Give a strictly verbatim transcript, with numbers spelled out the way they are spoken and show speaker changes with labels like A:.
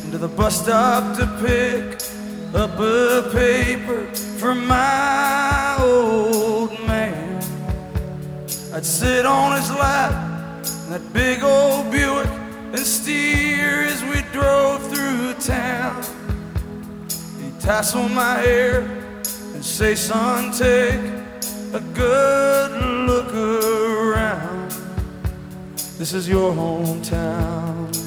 A: to the bus stop to pick up a paper for my old man. I'd sit on his lap in that big old Buick and steer as we drove through town. He'd tassel my hair and say, son, take a good look around. This is your hometown.